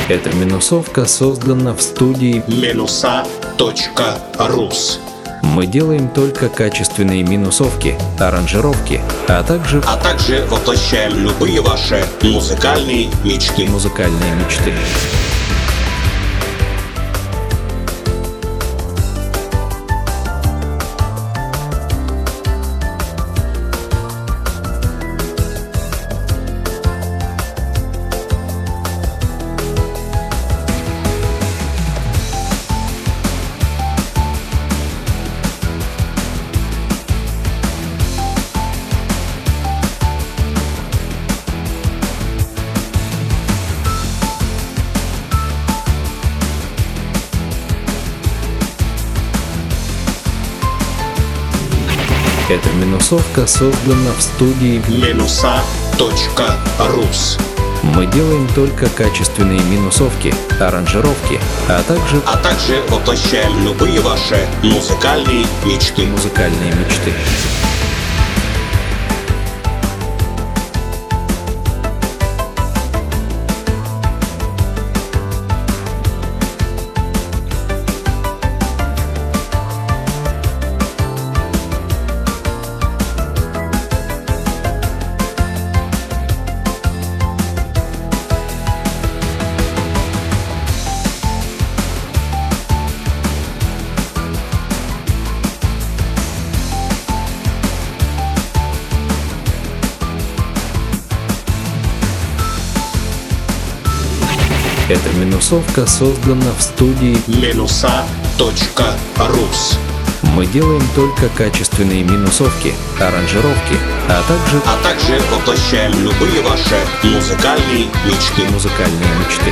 Эта минусовка создана в студии Minusa.rus. Мы делаем только качественные минусовки, аранжировки, а также воплощаем любые ваши музыкальные мечты. музыкальные мечты. Эта минусовка создана в студии Minusa.rus. Мы делаем только качественные минусовки, аранжировки, а также воплощаем любые ваши музыкальные мечты. музыкальные мечты. Эта минусовка создана в студии Minusa.rus. Мы делаем только качественные минусовки, аранжировки, а также воплощаем любые ваши музыкальные мечты. музыкальные мечты.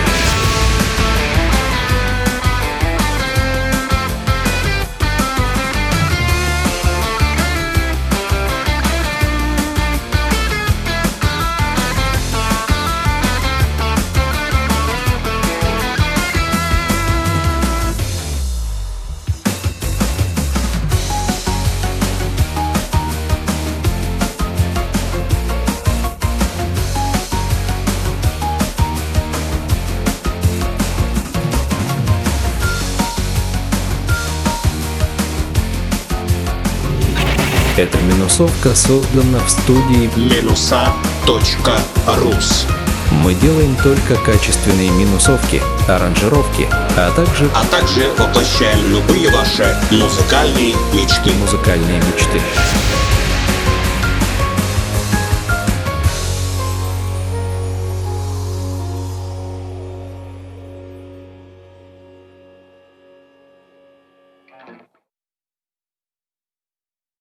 Эта минусовка создана в студии Minusa.rus. Мы делаем только качественные минусовки, аранжировки, а также воплощаем любые ваши музыкальные мечты. музыкальные мечты.